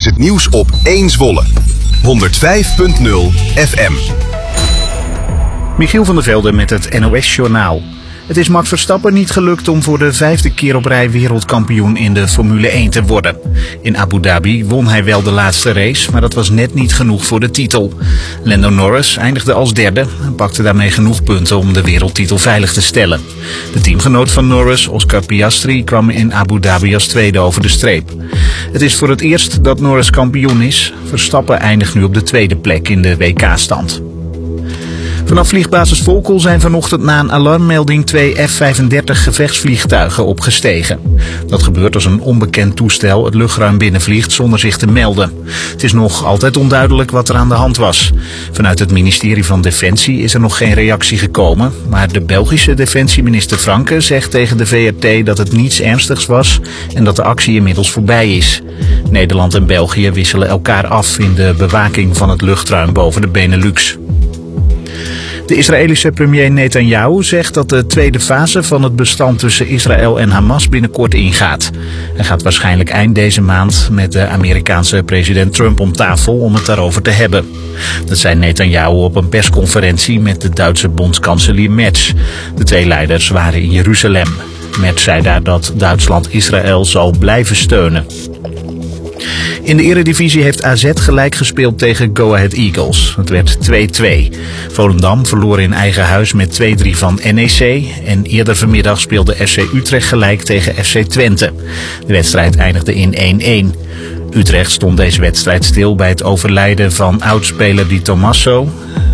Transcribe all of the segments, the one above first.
het nieuws op 1 Zwolle. 105.0 FM. Michiel van der Velde met het NOS-journaal. Het is Max Verstappen niet gelukt om voor de 5e keer op rij wereldkampioen in de Formule 1 te worden. In Abu Dhabi won hij wel de laatste race, maar dat was net niet genoeg voor de titel. Lando Norris eindigde als derde en pakte daarmee genoeg punten om de wereldtitel veilig te stellen. De teamgenoot van Norris, Oscar Piastri, kwam in Abu Dhabi als tweede over de streep. Het is voor het eerst dat Norris kampioen is. Verstappen eindigt nu op de tweede plek in de WK-stand. Vanaf vliegbasis Volkel zijn vanochtend na een alarmmelding 2 F-35 gevechtsvliegtuigen opgestegen. Dat gebeurt als een onbekend toestel het luchtruim binnenvliegt zonder zich te melden. Het is nog altijd onduidelijk wat er aan de hand was. Vanuit het ministerie van Defensie is er nog geen reactie gekomen, maar de Belgische defensieminister Franke zegt tegen de VRT dat het niets ernstigs was en dat de actie inmiddels voorbij is. Nederland en België wisselen elkaar af in de bewaking van het luchtruim boven de Benelux. De Israëlische premier Netanyahu zegt dat de tweede fase van het bestand tussen Israël en Hamas binnenkort ingaat. Hij gaat waarschijnlijk eind deze maand met de Amerikaanse president Trump om tafel om het daarover te hebben. Dat zei Netanyahu op een persconferentie met de Duitse bondskanselier Merz. De twee leiders waren in Jeruzalem. Merz zei daar dat Duitsland Israël zal blijven steunen. In de Eredivisie heeft AZ gelijk gespeeld tegen Go Ahead Eagles. Het werd 2-2. Volendam verloor in eigen huis met 2-3 van NEC. En eerder vanmiddag speelde FC Utrecht gelijk tegen FC Twente. De wedstrijd eindigde in 1-1. Utrecht stond deze wedstrijd stil bij het overlijden van oudspeler Di Tommaso.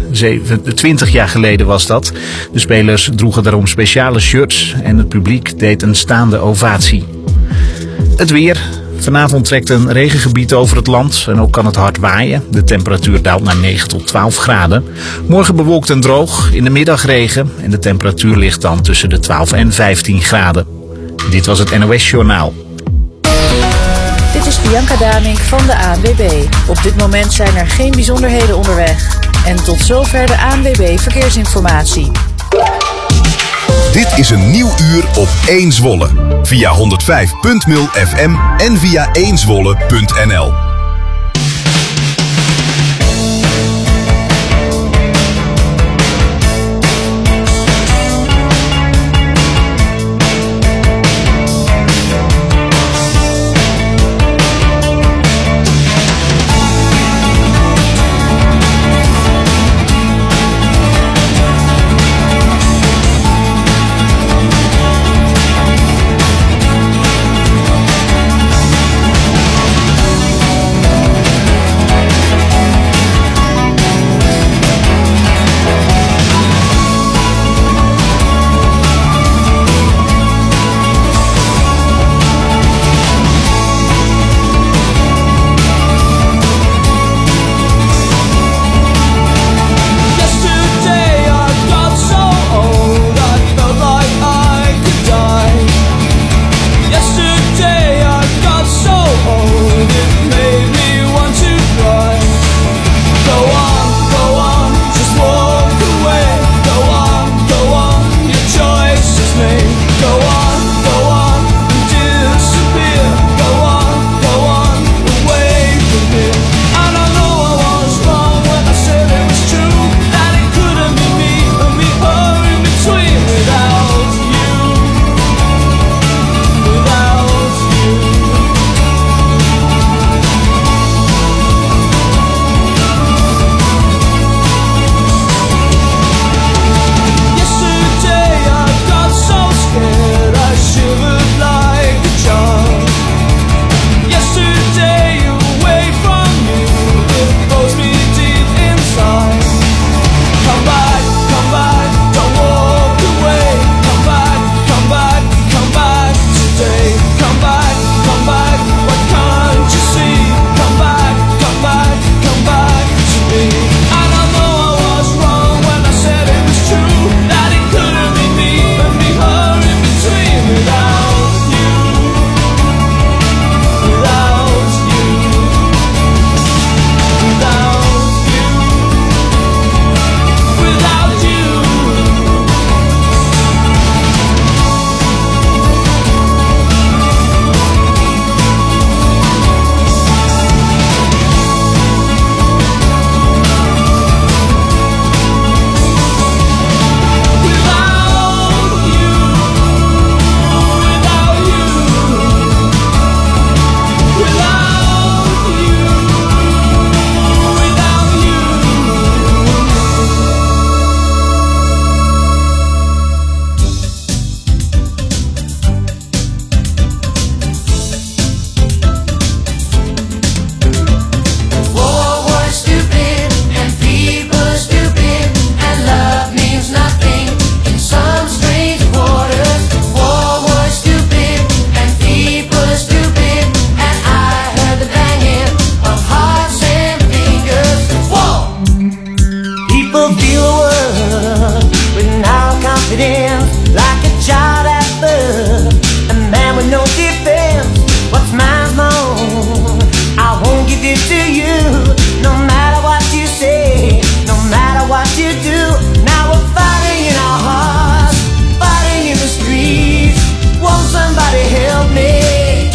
20 jaar geleden was dat. De spelers droegen daarom speciale shirts en het publiek deed een staande ovatie. Het weer. Vanavond trekt een regengebied over het land en ook kan het hard waaien. De temperatuur daalt naar 9 tot 12 graden. Morgen bewolkt en droog, in de middag regen en de temperatuur ligt dan tussen de 12 en 15 graden. Dit was het NOS Journaal. Dit is Bianca Damink van de ANWB. Op dit moment zijn er geen bijzonderheden onderweg. En tot zover de ANWB Verkeersinformatie. Dit is een nieuw uur op 1 Zwolle. Via 105.0 FM en via 1zwolle.nl. did to you. No matter what you say, no matter what you do, now we're fighting in our hearts, fighting in the streets. Won't somebody help me?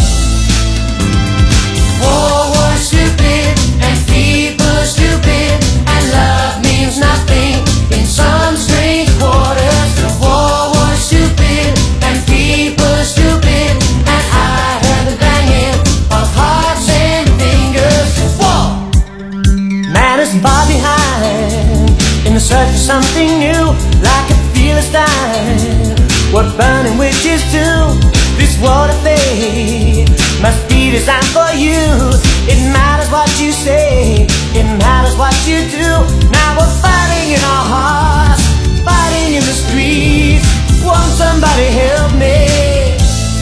War was stupid and people are stupid, and love means nothing in some strange quarters. The war was stupid and people are stupid, and I heard the banging of hearts and fingers. War! Man is far behind in the search for something new, like a Philistine. What burning witches do? This world of fate must be designed for you. It matters what you say, it matters what you do. Now we're fighting in our hearts, fighting in the streets. Won't somebody help me?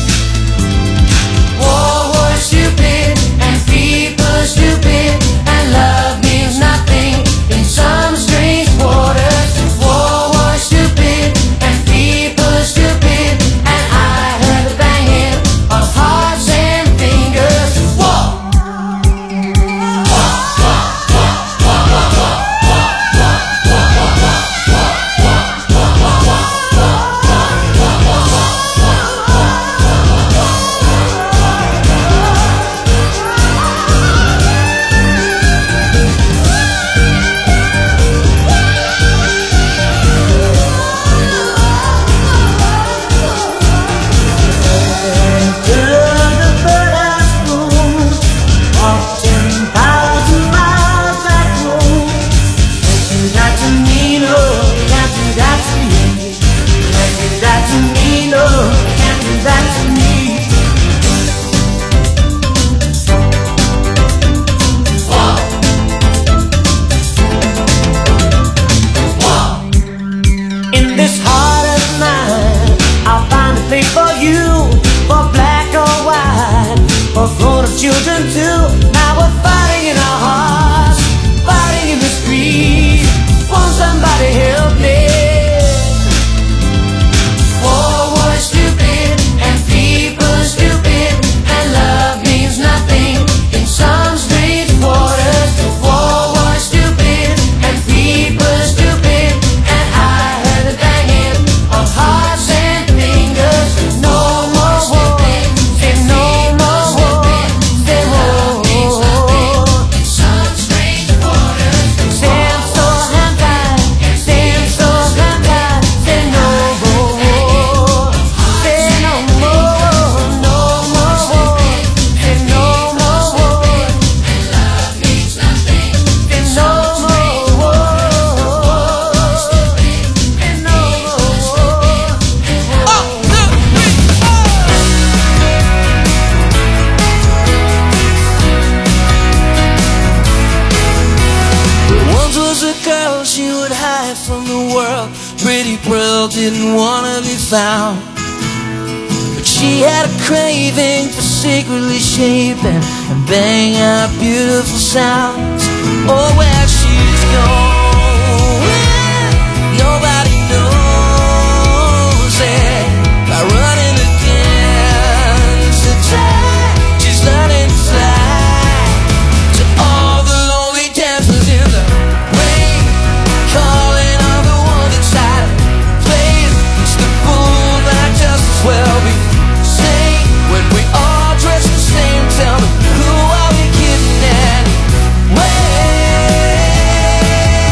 War was stupid and people are stupid, and love means nothing in some strange waters. War was stupid and people are stupid, and I heard the banging of hearts and fingers. War! In this heart of mine, I'll find a place for you, for black or white, for grown-up children too. Now we're fighting in our hearts, fighting in the street. Won't somebody help me? War was stupid and people are stupid, and love means nothing in some strange waters. The war was stupid and people are stupid, and I heard the banging of hearts and fingers. No more war, say no more war, say war. Some strange waters. Stand so high, stand so high, say no more war, say no more, no more war, say no more war, and love means nothing. Say no more war, say no Once was a girl, she would hide from the world. Pretty pearl didn't wanna be found, but she had a craving for secretly shaping and banging out beautiful sounds. Oh, where she's going, nobody knows it. By running against the tide, she's learning to fly to all the lonely dancers in the rain, calling on the one inside. Playing, it's the fool that just as well be sane. When we all dress the same, tell me, who are we kidding anyway?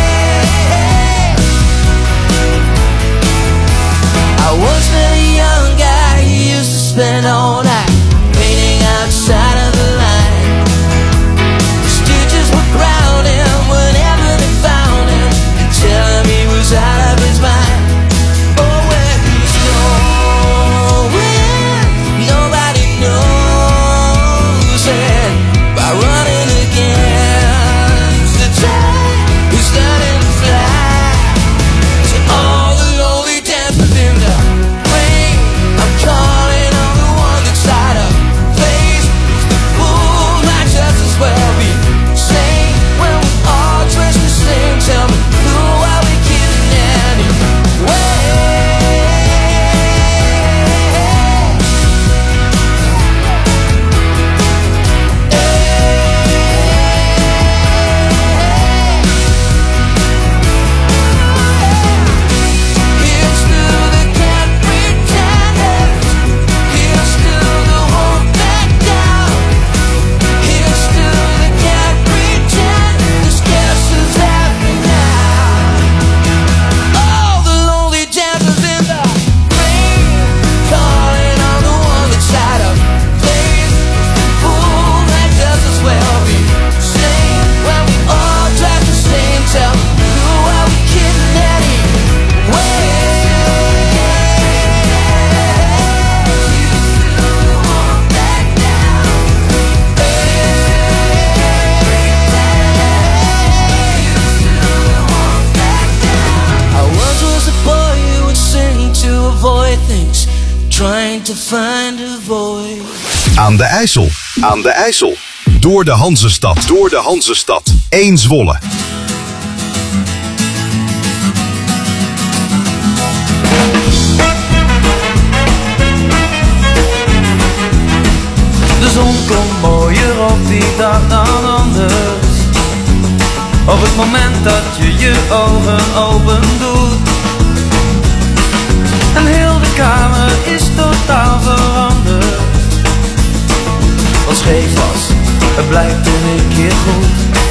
to find a voice. Aan de IJssel. Aan de IJssel. Door de Hanzestad. Door de Hanzestad. 1 Zwolle. De zon komt mooier op die dag dan anders. Op het moment dat je je ogen open doet. En heel de kamer is totaal veranderd. Wat scheef was, het blijkt in een keer goed.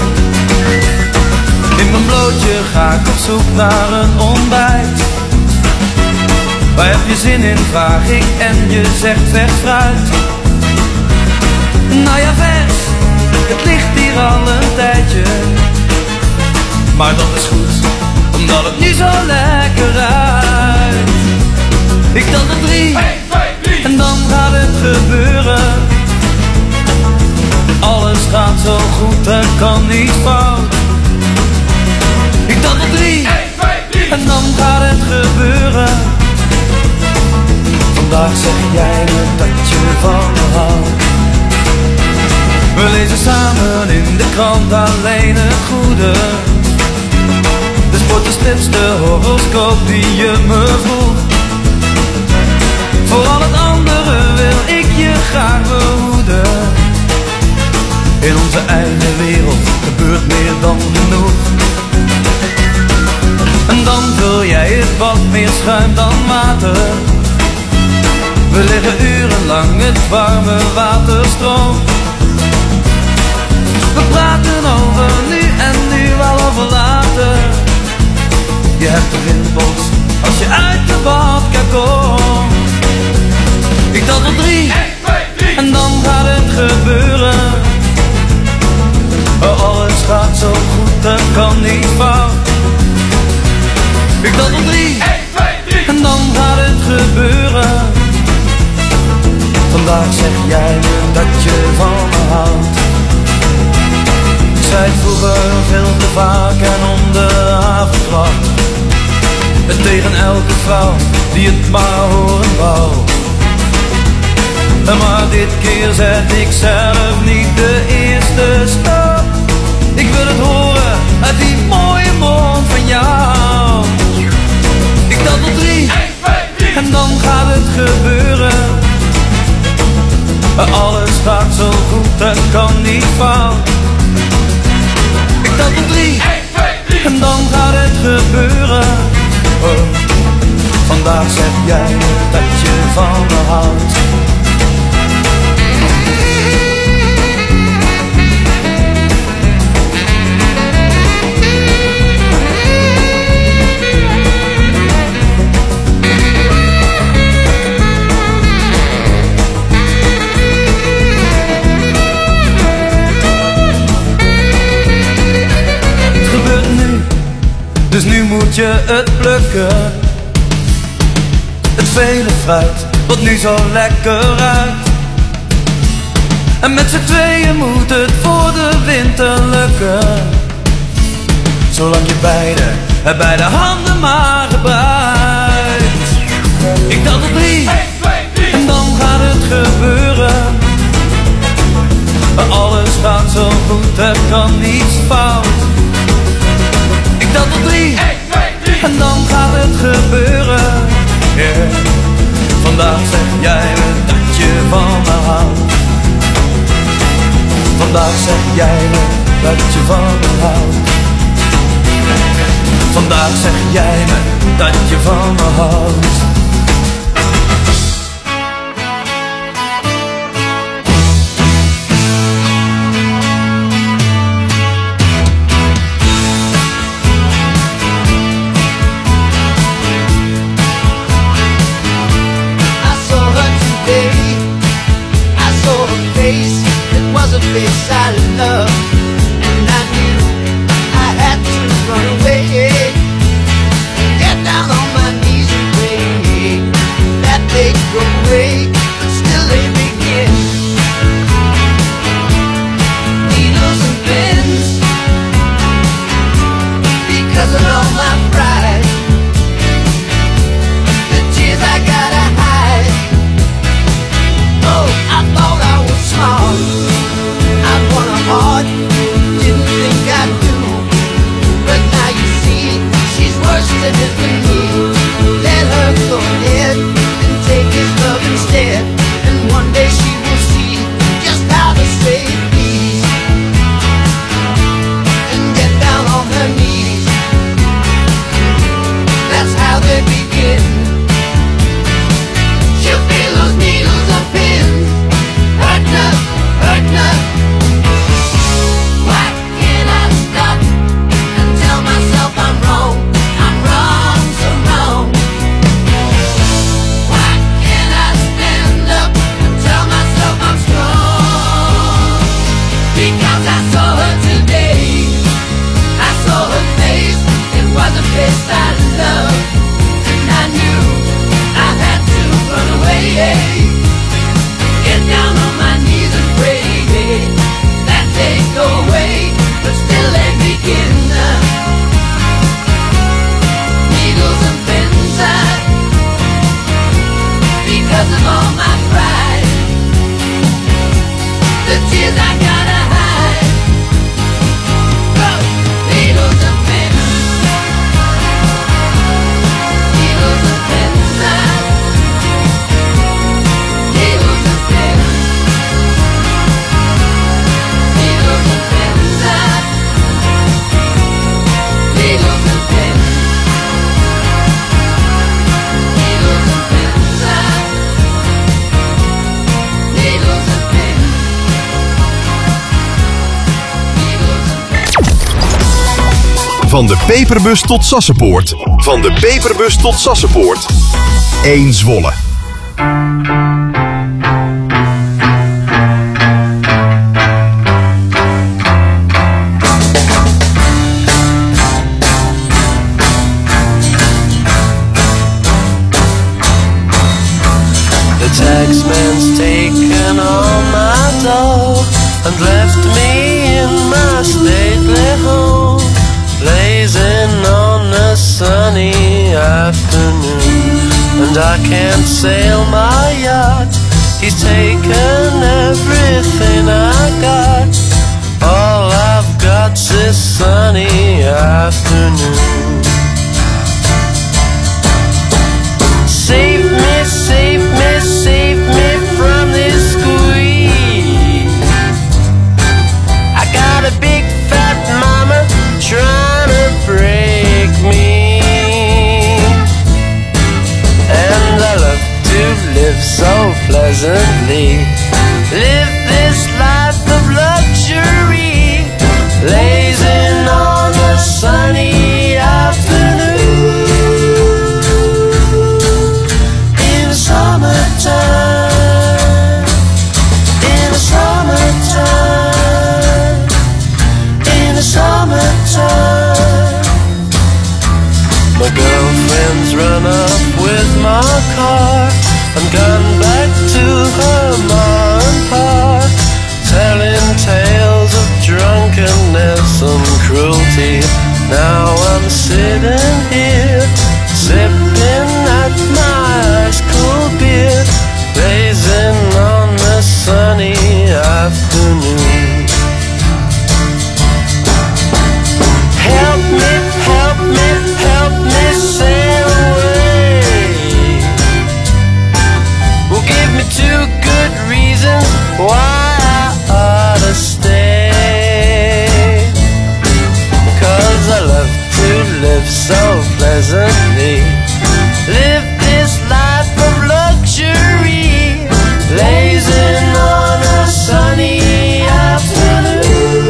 In mijn blootje ga ik op zoek naar een ontbijt. Waar heb je zin in, vraag ik en je zegt vers fruit. Nou ja, vers, het ligt hier al een tijdje. Maar dat is goed, omdat het nu zo lekker ruikt. Ik tel tot 3, 1, 2, 3. En dan gaat het gebeuren. Alles gaat zo goed, er kan niet fout. Ik tel tot 3, 1, 2, 3. En dan gaat het gebeuren. Vandaag zeg jij me dat je van me houdt. We lezen samen in de krant alleen het goede. De sport, de strips, de horoscoop die je me vroeg. Voor al het andere wil ik je graag behoeden. In onze eigen wereld gebeurt meer dan genoeg. En dan vul jij het wat meer schuim dan water. We liggen urenlang, het warme water stroomt. We praten over nu en nu wel over later. Je hebt de rimpels als je uit de badkuip komt. Ik tel tot 3, 1, 2, 3. En dan gaat het gebeuren. Alles gaat zo goed, er kan niet fout. Ik tel tot 3, 1, 2, 3. En dan gaat het gebeuren. Vandaag zeg jij me dat je van me houdt. Ik zei het vroeger veel te vaak en om de avondklok. En tegen elke vrouw die het maar horen wou. Maar dit keer zet ik zelf niet de eerste stap. Ik wil het horen uit die mooie mond van jou. Ik tel tot 3, 1, 2, 3. En dan gaat het gebeuren. Alles gaat zo goed, het kan niet fout. Ik tel tot 3, 1, 2, 3. En dan gaat het gebeuren. Vandaag zeg jij me dat je van me houdt. Het gebeurt nu, dus nu moet je het plukken. Het vele fruit, wat nu zo lekker ruikt. En met z'n tweeën moet het voor de winter lukken. Zolang je beide handen maar gebruikt. Ik tel tot 3, 1, 2, 3. En dan gaat het gebeuren. Alles gaat zo goed, er kan niets fout. Ik tel tot 3, 1, 2, 3. En dan gaat het gebeuren. Yeah. Vandaag zeg jij me dat je van me houdt. Vandaag zeg jij me dat je van me houdt. Vandaag zeg jij me dat je van me houdt. A face I love, and I knew I had to run away, get down on my knees and pray. Van de Peperbus tot Sassenpoort. Van de Peperbus tot Sassenpoort. 1 Zwolle. The taxman's taken all my dough and left me in my stately home, blazing on a sunny afternoon. And I can't sail my yacht, he's taken everything I got. All I've got's this sunny afternoon. Save me, save me, save me from this squeeze. I got a big fat mama trying to break me, and I love to live so pleasantly. Live this life of luxury, blazing on a sunny afternoon. Summertime, in the summertime, in the summertime. My girlfriend's run off with my car and gone back to her ma and pa, telling tales of drunkenness and cruelty. Now I'm sitting here, sipping at my ice cold beer, blazing on the sunny afternoon. Help me, help me, help me sail away. Well, give me 2 good reasons why I ought to stay. 'Cause I love to live so pleasantly. Live this life of luxury, blazing on a sunny afternoon.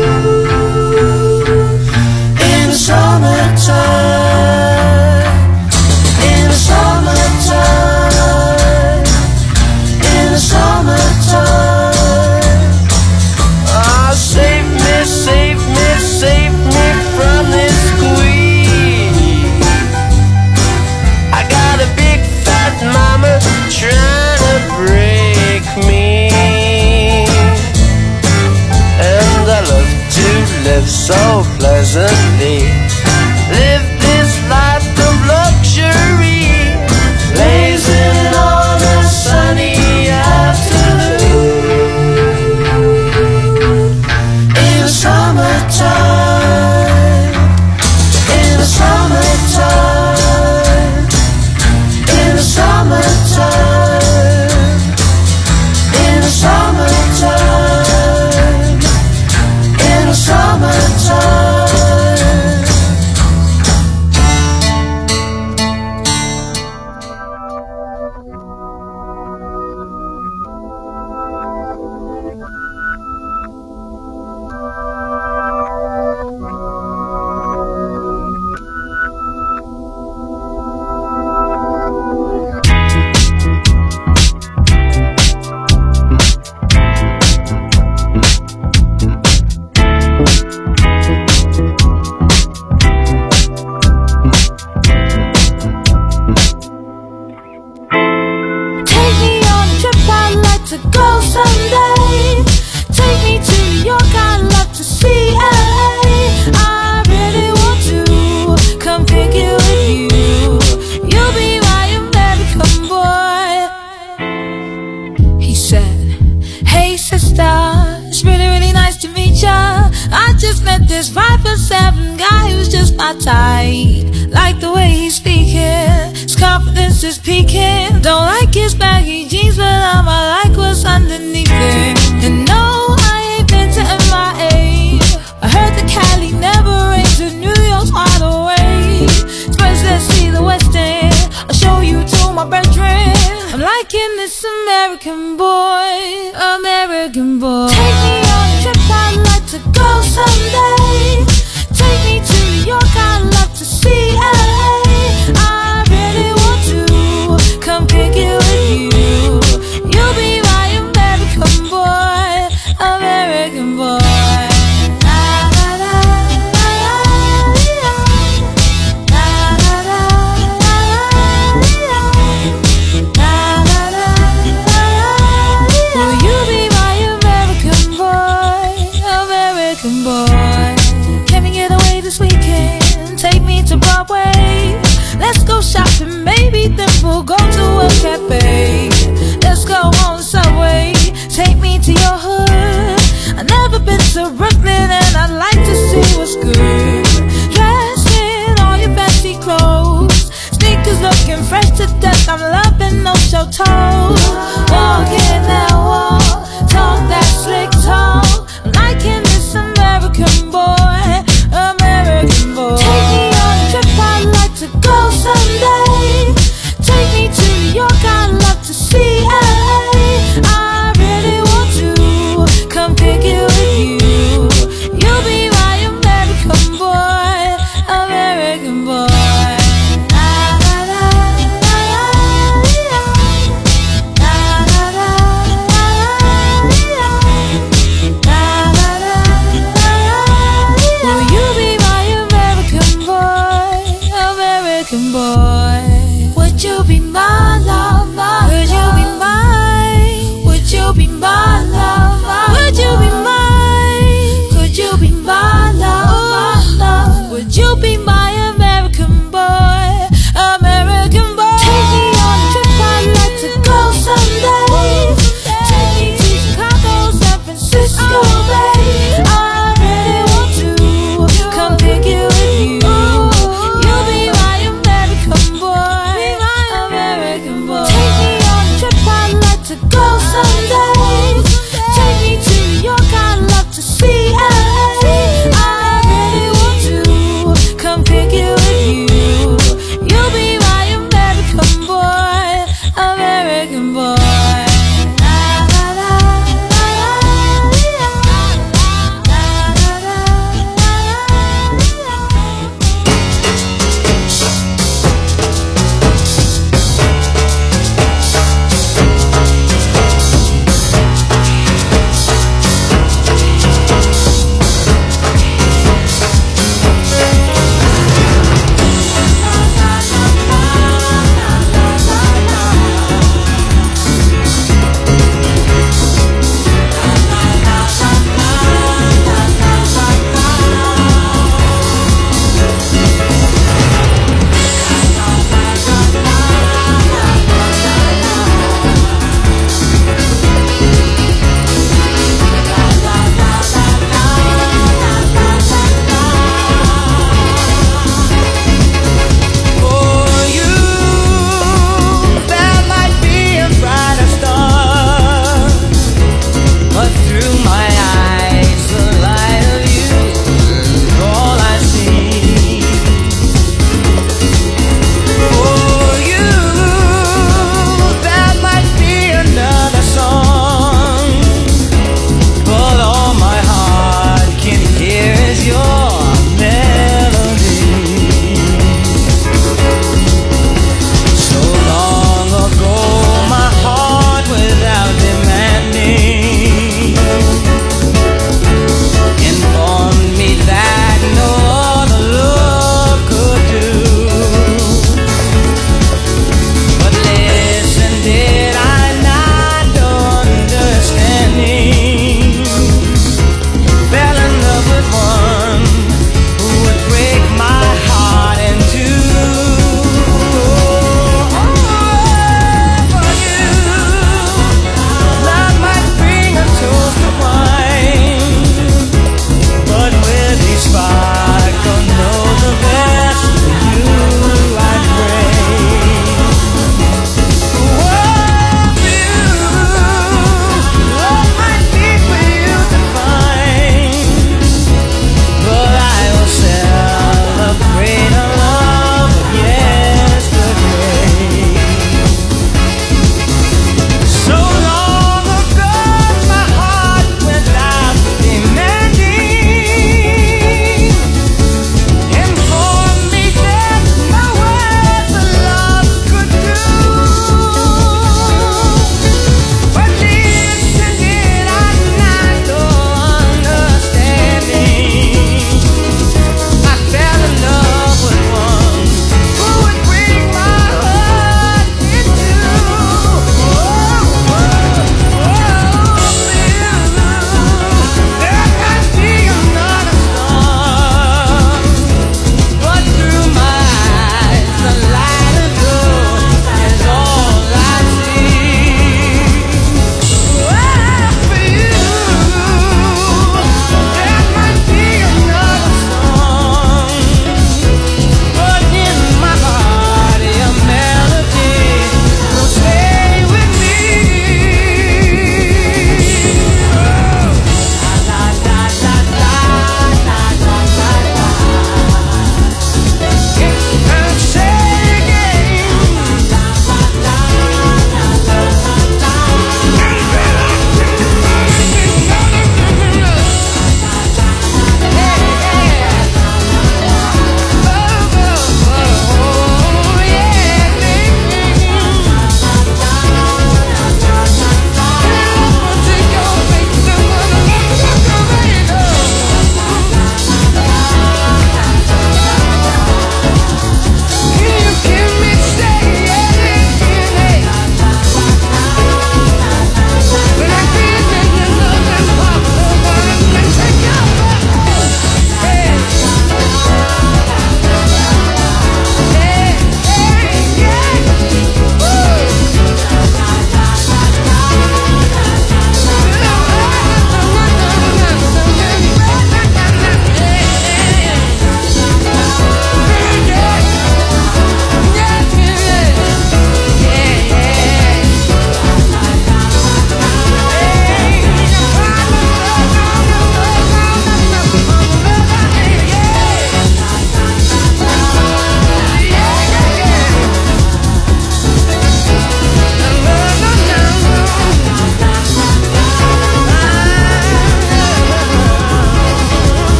In the summertime, in the summertime, in the summertime. Ah, save me, save me, save me from this squeeze. I got a big fat mama trying to break me, and I love to live so pleasantly. Live this life of luxury, blazing on a sunny afternoon. In the summertime, in the summertime, in the summertime, in the summertime, in the summertime. This 5'7" guy who's just my type. Like the way he's speaking, his confidence is peaking. Don't like his baggy jeans, but I like what's underneath it. And no, I ain't been to MIA. I heard the Cali never rains, and New York's wide awake. First let's see the West End, I'll show you to my brethren. I'm liking this American boy, American boy. Take me on a trip, I'd like to go someday. Take me to New York. American boy. Can we get away this weekend? Take me to Broadway. Let's go shopping, maybe then we'll go to a cafe. Let's go on Subway. Take me to your hood. I've never been to Brooklyn and I'd like to see what's good. Dressed in all your fancy clothes, sneakers looking fresh to death. I'm loving those show toes. Walking that walk, talk that slick talk. I'm liking this American boy, American boy. Take me on a trip, I'd like to go someday. Take me to New York, I'd love to see LA. I really want to come pick it with you.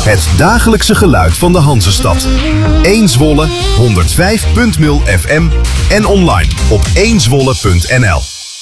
Het dagelijkse geluid van de Hanzestad. 1 Zwolle, 105.0 FM en online op 1zwolle.nl.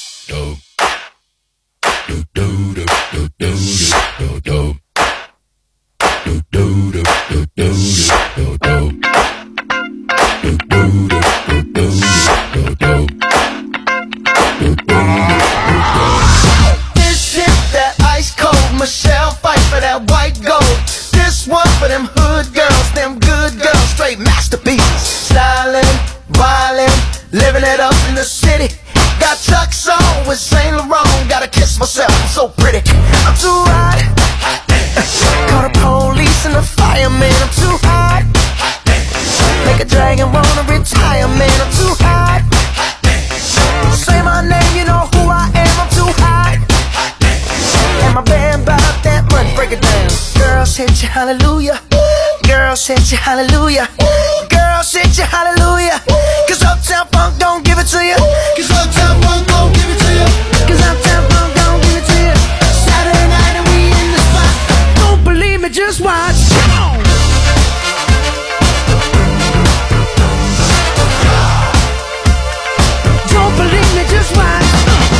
This is that ice cold Michelle fight for that white gold. This one for them hood girls, them good girls, straight masterpieces. Styling, wildin', living it up in the city. Got Chuck's on with Saint Laurent. Gotta kiss myself, I'm so pretty. I'm too hot. Call the police and the fireman. I'm too hot. Make a dragon wanna retire, man. I'm too hot. Say my name, you know who I am. I'm too hot. And my band bought that money. Break it down. Girls hit you, hallelujah. Girls hit you, hallelujah. Girls hit you, hallelujah. Cause Uptown Funk don't give it to you. Cause Uptown Funk don't give it to you. Cause Uptown Funk don't give it to you. Saturday night and we in the spot. Don't believe me, just watch. Come on. Don't believe me, just watch.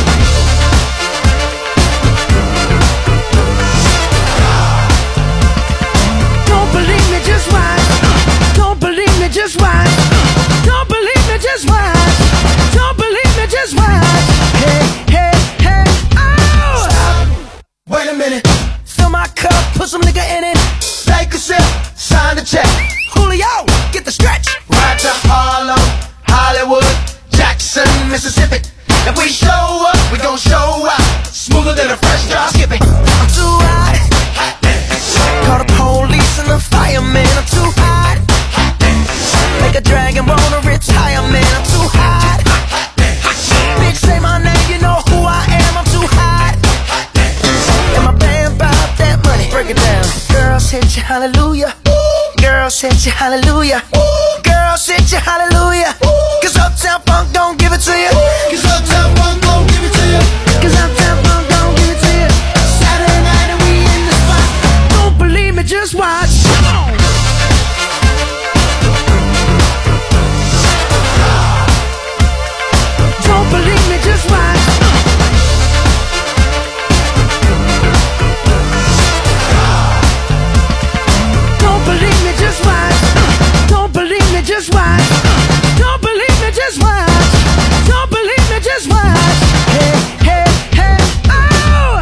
Don't believe me, just watch. Don't believe me, just watch. Don't believe me, just watch. Don't believe me, just watch. Hey, hey, hey, oh! Stop. Wait a minute. Fill my cup, put some nigga in it. Take a sip, sign the check. Julio, get the stretch. Ride to Harlem, Hollywood, Jackson, Mississippi. If we show up, we gon' show out. Smoother than a fresh drop skipping. I'm too hot. Call the police and the fireman. I'm too hot. Make a dragon wanna retire, man. I'm too hot. Bitch, say my name, you know who I am. I'm too hot. And my band bought that money. Break it down. Girls hit you, hallelujah. Girls hit you, hallelujah. Girls hit you, hallelujah. Cause Uptown Funk don't give it to you. Cause Uptown Funk don't give it to you. Cause Uptown Funk don't give it to you. Saturday night and we in the spot. Don't believe me, just watch. Come on. Don't believe me, just watch. Don't believe me, just watch. Don't believe me, just watch. Don't believe me, just watch. Don't believe me, just watch. Hey, hey, hey, oh!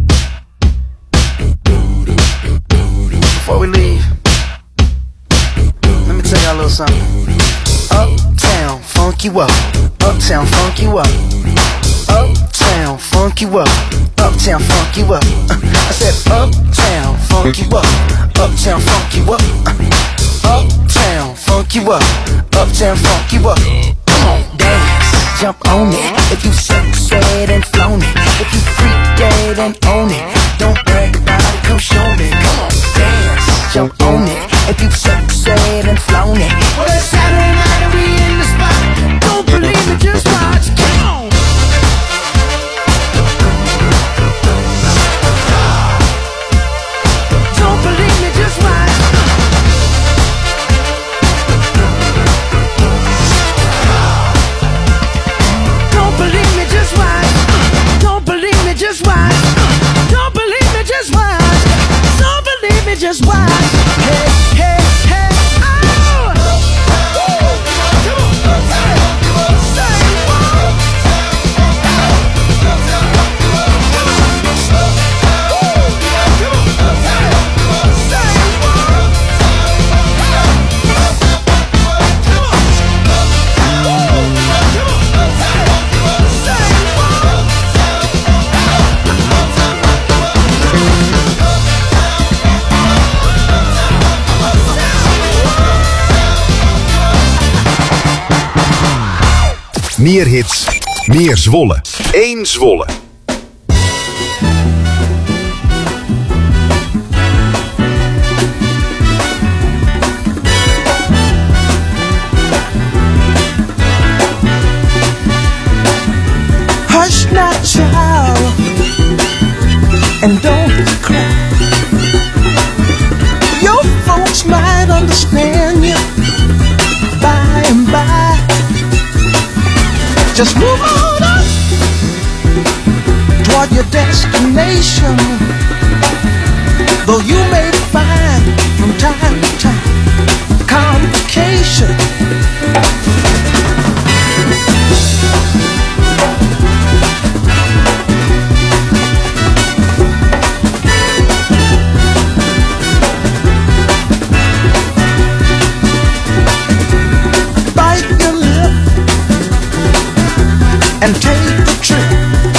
Before we leave, let me tell y'all a little something. Uptown, funk you up. Uptown, funk you up. Uptown, funk you up. Uptown, funk you up. I said uptown, funk you up. Uptown, funk you up. Uptown, funk you up. Uptown, funk you up. Come on, dance, jump on it. If you succeed and flown it. If you freak dead and own it. Don't brag about it, come show me. Come on, dance, jump on it. If you succeed and flown it. Well, it's Saturday night and we in the spot. Don't believe me, just watch. Come on. Don't believe me, just watch. Don't believe me, just watch. Don't believe me, just watch. Don't believe me, just watch. Don't believe me, just watch. Hey, hey, hey, oh! Meer hits, meer Zwolle. 1 Zwolle. Hush now, child, and don't cry. Your Just move on up toward your destination. Though you may find from time to time complication. Bite your lip and take the trip.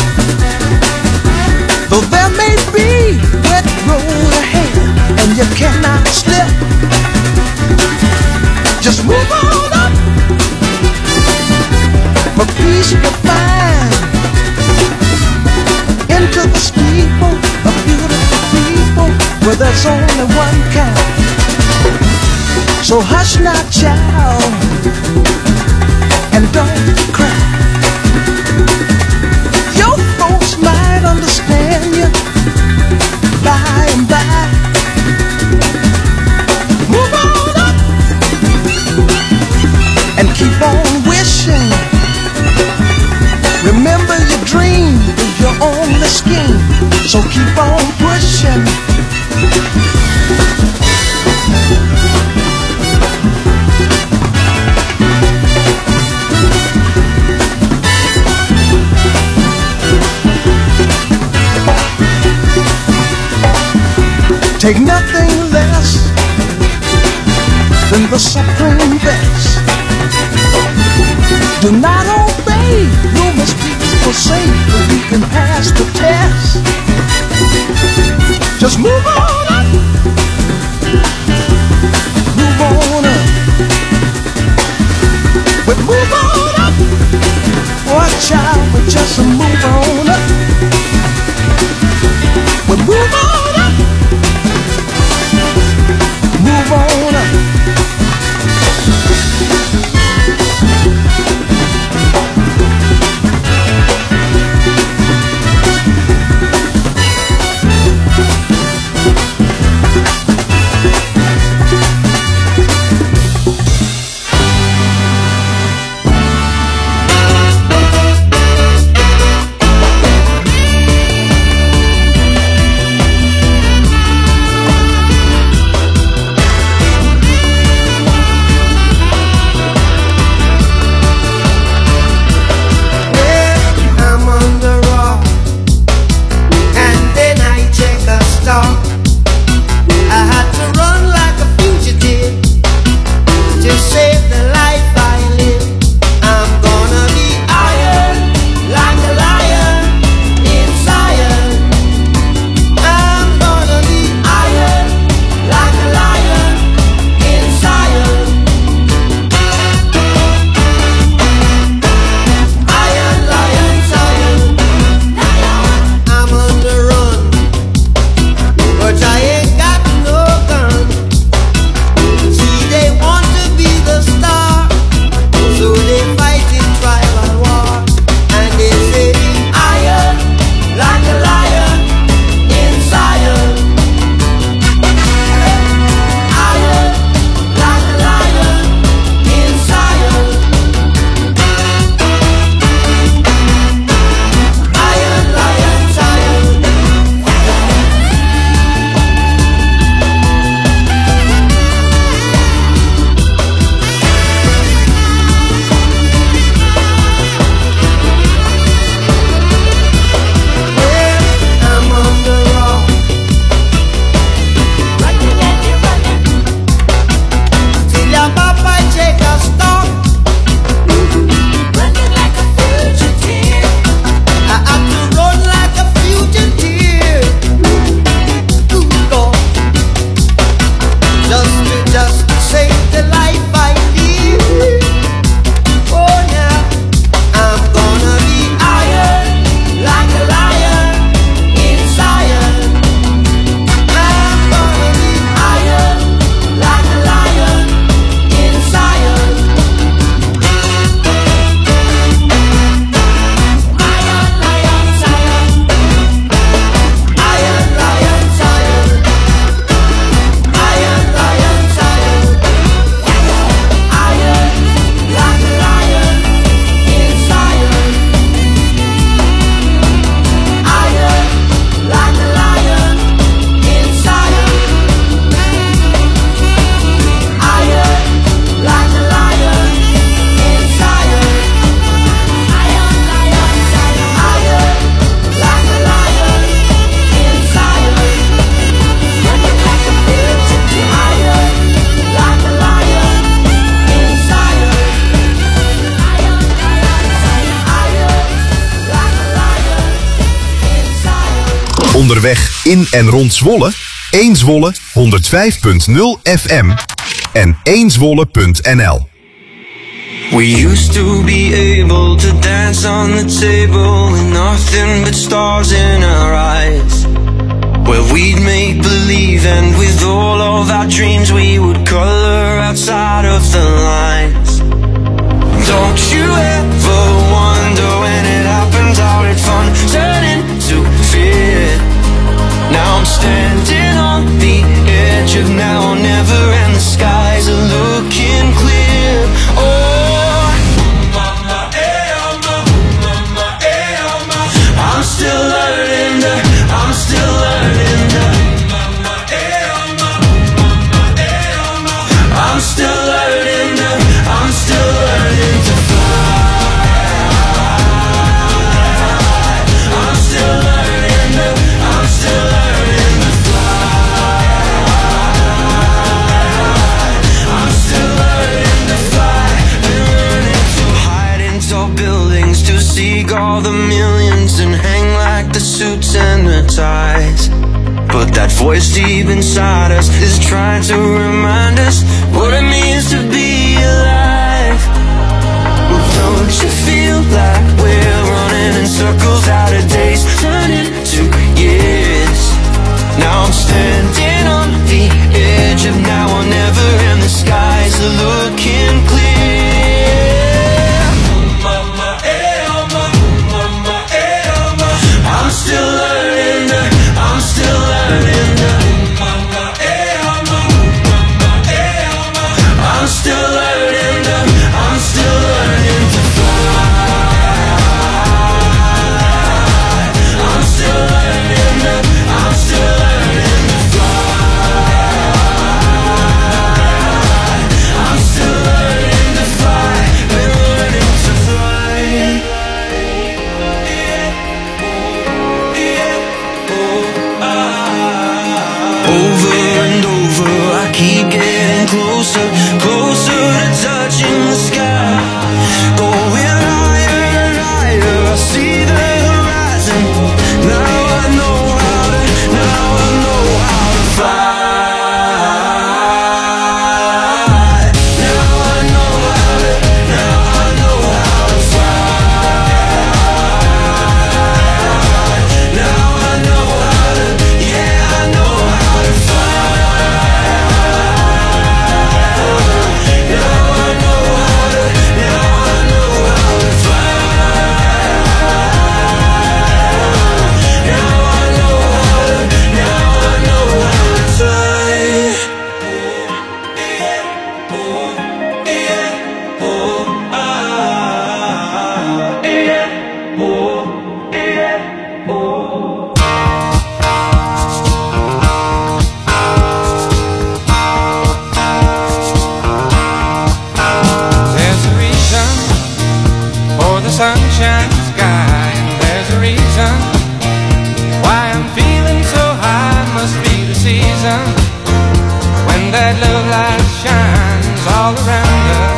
Though there may be wet road ahead and you cannot slip, just move on up. For peace you'll find into the steeple of beautiful people where there's only one kind. So hush now, child, and don't cry. Your folks might understand you by and by. Move on up and keep on wishing. Remember your dream is your only scheme, so keep on pushing. Take nothing less than the supreme best. Do not obey rumors people say, but you can pass the test. Just move on up. Move on up. But move on up. Watch out, but just move on up. But move on up. Move on up. onderweg in en rond Zwolle? 1 Zwolle 105.0 FM en 1zwolle.nl. We used to be able to dance on the table with nothing but stars in our eyes, where we'd make believe, and with all of our dreams we would color outside of the lines. Don't you ever wonder when it happens how did fun turn into fear? Now I'm standing on the edge of now or never, and the skies are looking clear. I'm still learning, I'm still learning. I'm still learning, I'm still learning to fly. I'm still learning, I'm still learning to fly. I'm still learning to fly. Learning to hide in tall buildings, to seek all the millions and hang like the suits and the ties. But that voice deep inside us is trying to remind us what it means to be alive. Well, don't you feel like we're running in circles, out of days turning to years? Now I'm standing on the edge of now or never, and the skies are looking clear. I'm still learning, I'm still learning. I'm still learning, I'm still learning to fly. I'm still learning, I'm still learning to fly. I'm still learning to fly, learning to fly. Over and over I keep getting closer, closer to touching the sky. Going higher and higher, I see the horizon. Now I know how to, now I know how to fly. Now I know how to, now I know how to fly. Now I know how to, yeah, I know how to fly. Now I know how to, now I know how to fly. Now I know how to, now I know how to fly. There's a reason for the sunshine sky, and there's a reason why I'm feeling so high. Must be the season when that love light shines all around us.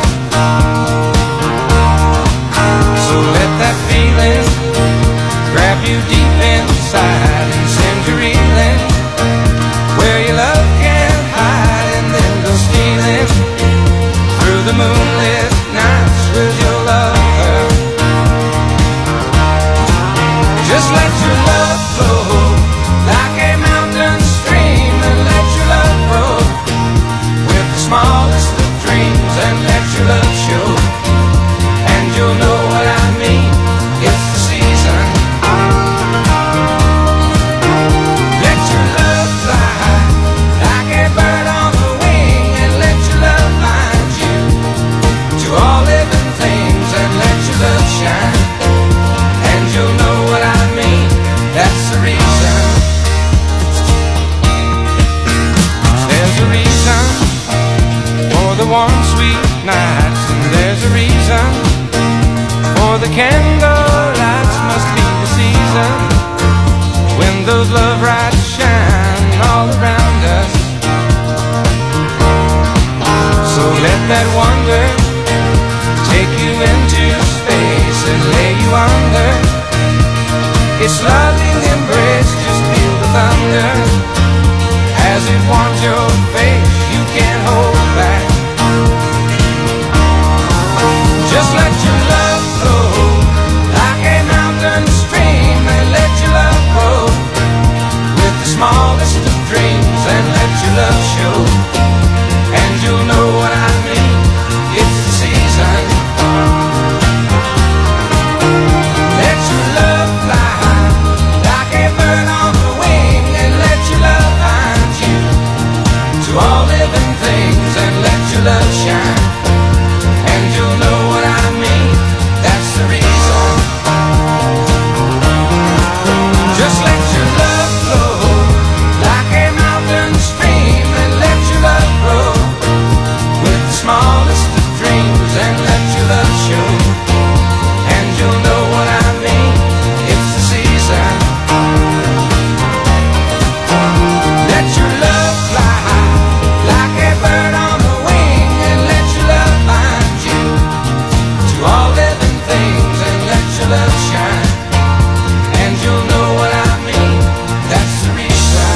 So let that feeling grab you deep inside and send you reeling where your love can't hide, and then go stealing through the moonlit nights with your lover. Just let your love flow like a mountain stream, and let your love grow with the smallest of dreams, and let your love show, and you'll know what I mean. It's the season. Let your love fly like a bird on the wing, and let your love bind you to all living things, and let your love shine, and you'll know what I mean. That's the reason. There's a reason for the warm, sweet nights, and there's a reason for the candle lights. Must be the season when those love lights shine all around us. So let that wonder take you into space and lay you under its loving embrace. Just feel the tender. As it warms your face, you can't hold back. Just let your love flow like a mountain stream, and let your love grow with the smallest of dreams, and let your love show, and you'll know what I mean. It's the season. Let your love fly high like a bird on the wing, and let your love find you to all living things, and let your love shine, and you'll know what I mean. That's the reason. Just let your love flow like a mountain stream, and let your love grow with the smallest of dreams, and let your love show, and you'll know what I mean. It's the season. Let your love fly high like a bird on the wing, and let your love find you to all living things, and let your love shine, and you'll know what I mean. That's the reason.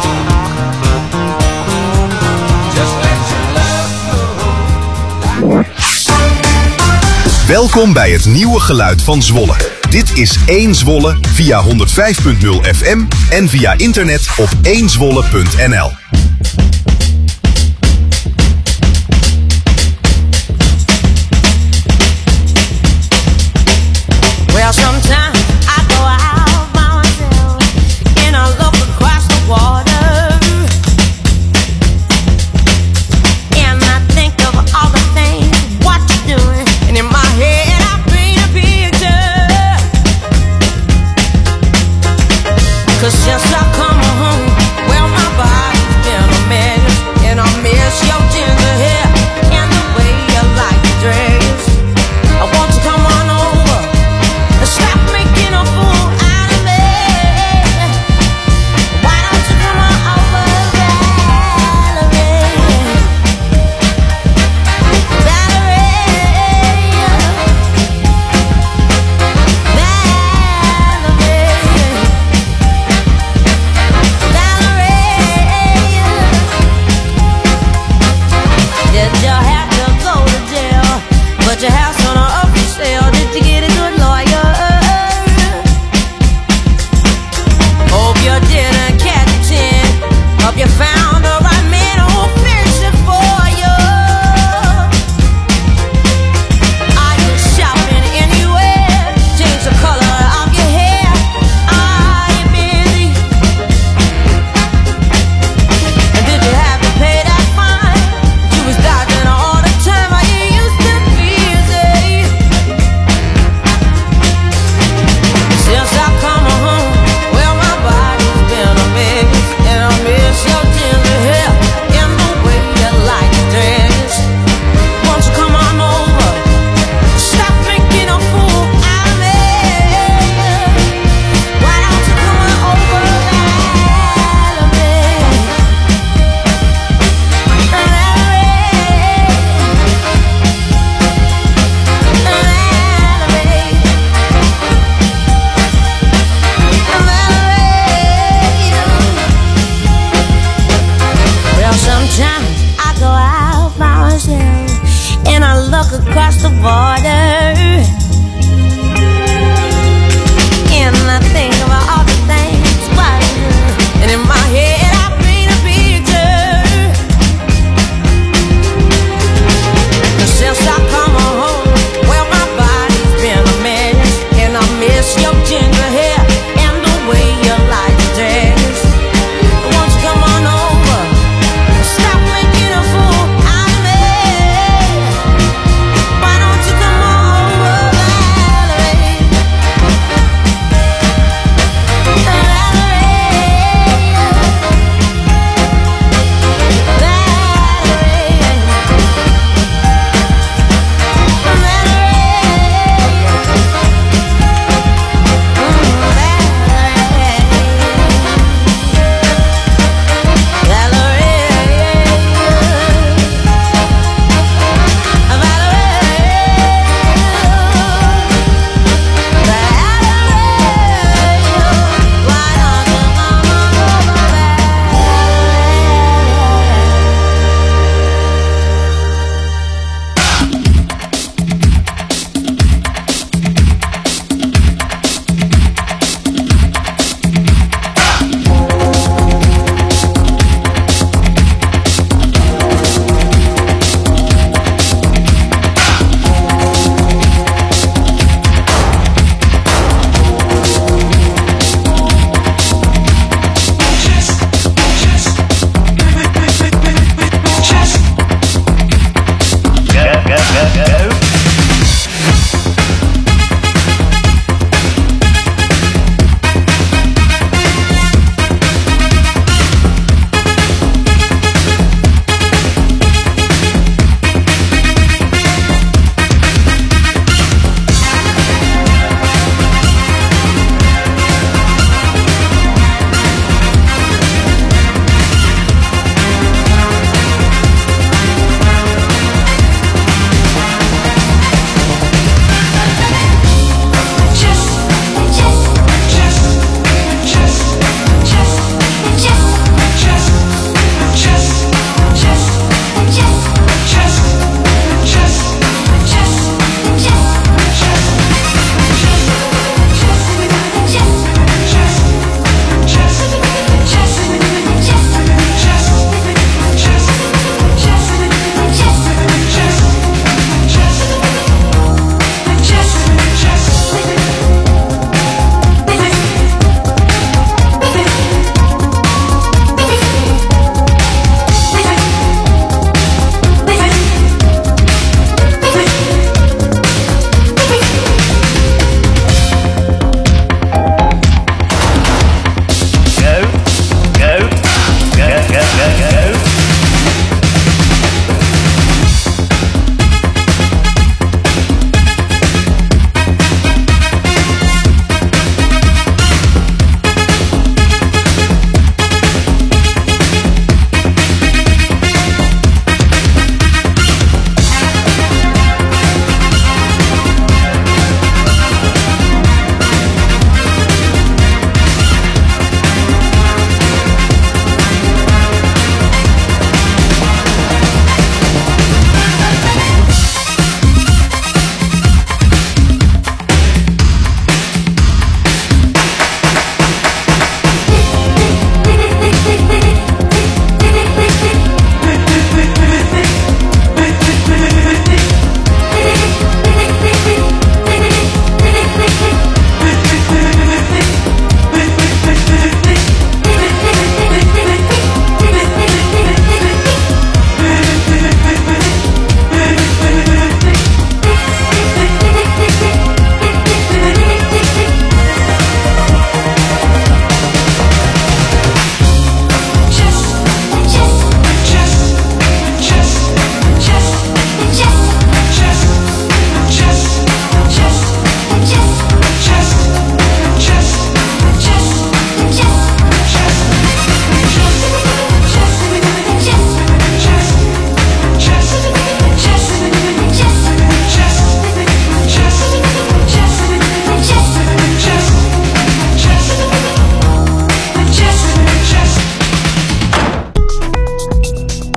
Just let your love flow. Welkom bij het nieuwe geluid van Zwolle. Dit is 1 Zwolle via 105.0 FM en via internet op 1zwolle.nl. Well, sometimes I go out by myself and I look across the water, and I think of all the things what you're doing, and in my head I paint a picture. 'Cause since I come home, well, my body's been a mess, and I miss your ginger hair and the way you like to dress. I want you to come on over and slap me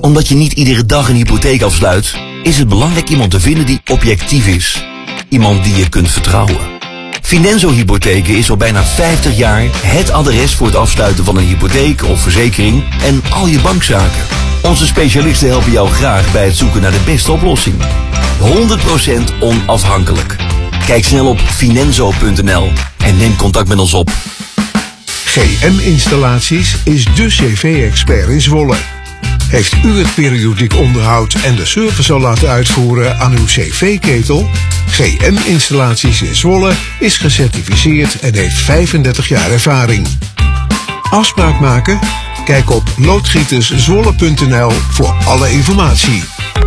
Omdat je niet iedere dag een hypotheek afsluit, is het belangrijk iemand te vinden die objectief is. Iemand die je kunt vertrouwen. Finanzo Hypotheken is al bijna 50 jaar het adres voor het afsluiten van een hypotheek of verzekering en al je bankzaken. Onze specialisten helpen jou graag bij het zoeken naar de beste oplossing. 100% onafhankelijk. Kijk snel op finanzo.nl en neem contact met ons op. GM Installaties is de cv-expert in Zwolle. Heeft u het periodiek onderhoud en de service al laten uitvoeren aan uw cv-ketel? GM Installaties in Zwolle is gecertificeerd en heeft 35 jaar ervaring. Afspraak maken? Kijk op loodgieterszwolle.nl voor alle informatie.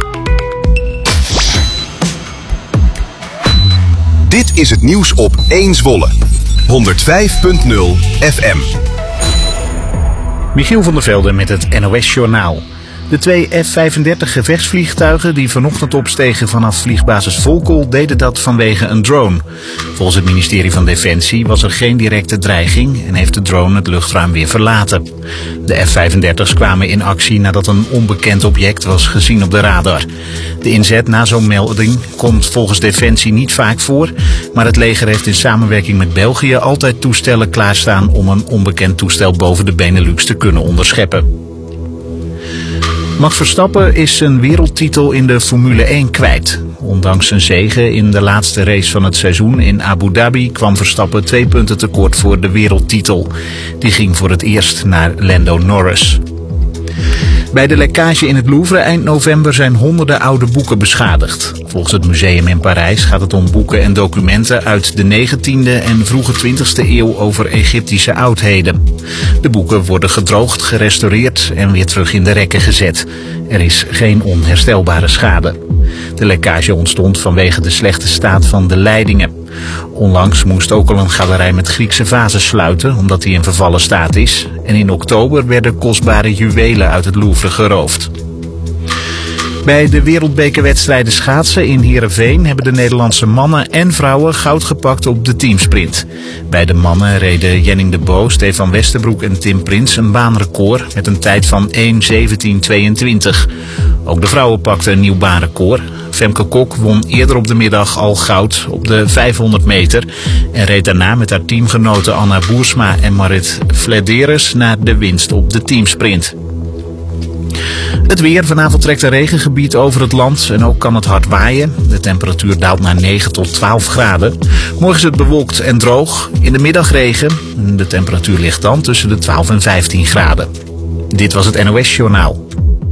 Dit is het nieuws op 1 Zwolle. 105.0 FM. Michiel van der Velde met het NOS-journaal. De 2 F-35 gevechtsvliegtuigen die vanochtend opstegen vanaf vliegbasis Volkel deden dat vanwege een drone. Volgens het ministerie van Defensie was er geen directe dreiging en heeft de drone het luchtruim weer verlaten. De F-35's kwamen in actie nadat een onbekend object was gezien op de radar. De inzet na zo'n melding komt volgens Defensie niet vaak voor, maar het leger heeft in samenwerking met België altijd toestellen klaarstaan om een onbekend toestel boven de Benelux te kunnen onderscheppen. Max Verstappen is zijn wereldtitel in de Formule 1 kwijt. Ondanks zijn zege in de laatste race van het seizoen in Abu Dhabi kwam Verstappen 2 punten tekort voor de wereldtitel. Die ging voor het eerst naar Lando Norris. Bij de lekkage in het Louvre eind november zijn honderden oude boeken beschadigd. Volgens het museum in Parijs gaat het om boeken en documenten uit de 19e en vroege 20e eeuw over Egyptische oudheden. De boeken worden gedroogd, gerestaureerd en weer terug in de rekken gezet. Er is geen onherstelbare schade. De lekkage ontstond vanwege de slechte staat van de leidingen. Onlangs moest ook al een galerij met Griekse vazen sluiten, omdat die in vervallen staat is. En in oktober werden kostbare juwelen uit het Louvre geroofd. Bij de wereldbekerwedstrijden schaatsen in Heerenveen hebben de Nederlandse mannen en vrouwen goud gepakt op de teamsprint. Bij de mannen reden Jenning de Bo, Stefan Westerbroek en Tim Prins een baanrecord met een tijd van 1:17:22. Ook de vrouwen pakten een nieuw baanrecord. Femke Kok won eerder op de middag al goud op de 500 meter en reed daarna met haar teamgenoten Anna Boersma en Marit Flederis naar de winst op de teamsprint. Het weer. Vanavond trekt een regengebied over het land en ook kan het hard waaien. De temperatuur daalt naar 9 tot 12 graden. Morgen is het bewolkt en droog. In de middag regen. De temperatuur ligt dan tussen de 12 en 15 graden. Dit was het NOS-journaal.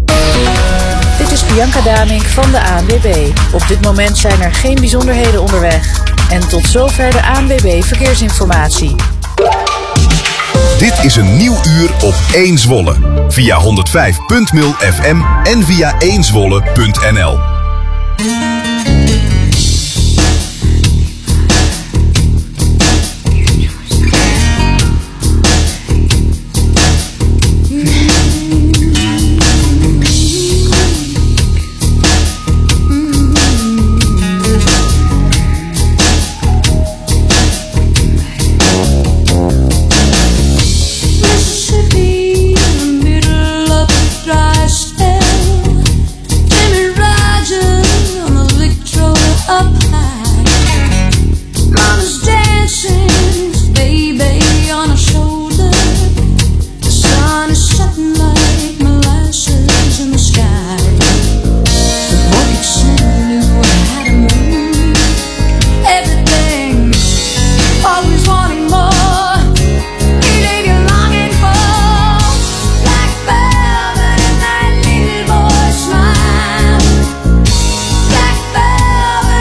Dit is Bianca Damink van de ANWB. Op dit moment zijn er geen bijzonderheden onderweg. En tot zover de ANWB Verkeersinformatie. Dit is een nieuw uur op 1 Zwolle. Via 105.0 FM en via 1zwolle.nl.